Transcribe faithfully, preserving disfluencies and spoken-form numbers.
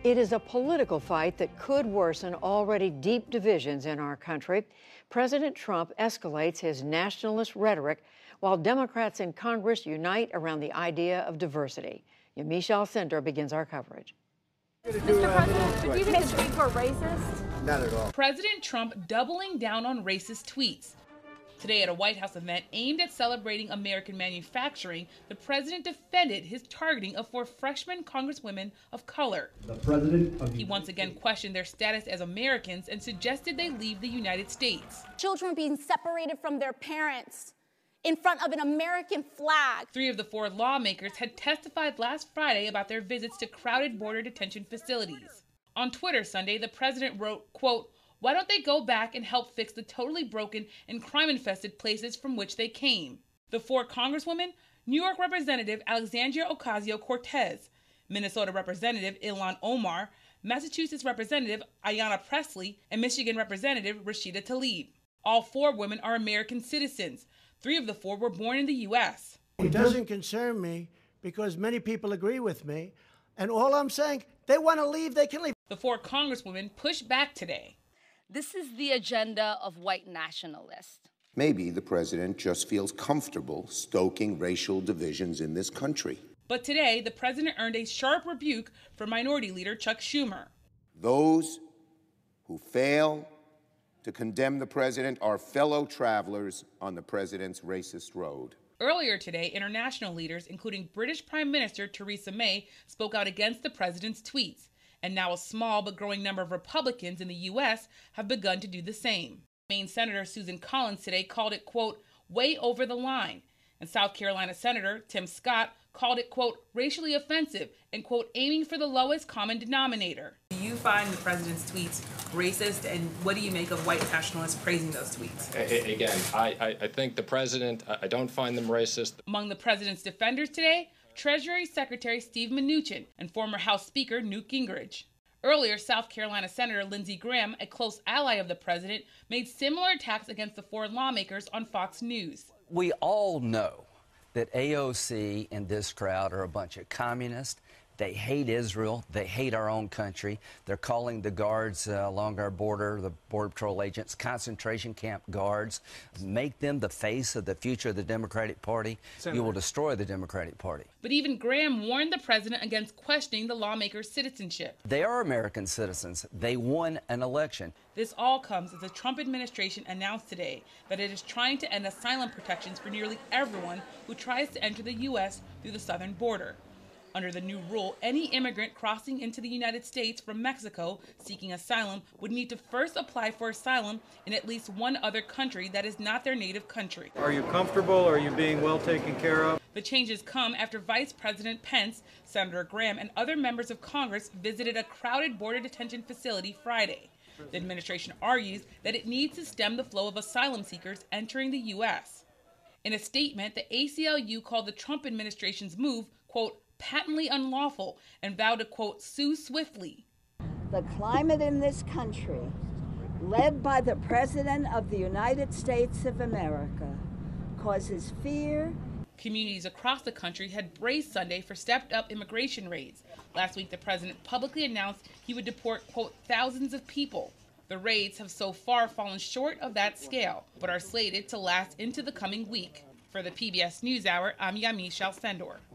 It is a political fight that could worsen already deep divisions in our country. President Trump escalates his nationalist rhetoric while Democrats in Congress unite around the idea of diversity. Yamiche Alcindor begins our coverage. Mister President, do you think his tweets were racist? Not at all. President Trump doubling down on racist tweets. Today at a White House event aimed at celebrating American manufacturing, the president defended his targeting of four freshman congresswomen of color. The president of he once again questioned their status as Americans and suggested they leave the United States. Children being separated from their parents in front of an American flag. Three of the four lawmakers had testified last Friday about their visits to crowded border detention facilities. On Twitter Sunday, the president wrote, quote, "Why don't they go back and help fix the totally broken and crime-infested places from which they came?" The four congresswomen, New York Representative Alexandria Ocasio-Cortez, Minnesota Representative Ilhan Omar, Massachusetts Representative Ayanna Pressley, and Michigan Representative Rashida Tlaib. All four women are American citizens. Three of the four were born in the U S It doesn't concern me because many people agree with me. And all I'm saying, they want to leave, they can leave. The four congresswomen pushed back today. This is the agenda of white nationalists. Maybe the president just feels comfortable stoking racial divisions in this country. But today, the president earned a sharp rebuke from Minority Leader Chuck Schumer. Those who fail to condemn the president are fellow travelers on the president's racist road. Earlier today, international leaders, including British Prime Minister Theresa May, spoke out against the president's tweets. And now a small but growing number of Republicans in the U S have begun to do the same. Maine Senator Susan Collins today called it, quote, way over the line. And South Carolina Senator Tim Scott called it, quote, racially offensive and, quote, aiming for the lowest common denominator. Do you find the president's tweets racist, and what do you make of white nationalists praising those tweets? Again, I, I think the president, I don't find them racist. Among the president's defenders today, Treasury Secretary Steve Mnuchin and former House Speaker Newt Gingrich. Earlier, South Carolina Senator Lindsey Graham, a close ally of the president, made similar attacks against the four lawmakers on Fox News. We all know that A O C and this crowd are a bunch of communists. They hate Israel. They hate our own country. They're calling the guards uh, along our border, the Border Patrol agents, concentration camp guards. Make them the face of the future of the Democratic Party. Senator. You will destroy the Democratic Party. But even Graham warned the president against questioning the lawmakers' citizenship. They are American citizens. They won an election. This all comes as the Trump administration announced today that it is trying to end asylum protections for nearly everyone who tries to enter the U S through the southern border. Under the new rule, any immigrant crossing into the United States from Mexico seeking asylum would need to first apply for asylum in at least one other country that is not their native country. Are you comfortable? Are you being well taken care of? The changes come after Vice President Pence, Senator Graham, and other members of Congress visited a crowded border detention facility Friday. The administration argues that it needs to stem the flow of asylum seekers entering the U S. In a statement, the A C L U called the Trump administration's move, quote, patently unlawful, and vowed to, quote, sue swiftly. The climate in this country, led by the President of the United States of America, causes fear. Communities across the country had braced Sunday for stepped-up immigration raids. Last week, the president publicly announced he would deport, quote, thousands of people. The raids have so far fallen short of that scale, but are slated to last into the coming week. For the P B S NewsHour, I'm Yamiche Alcindor.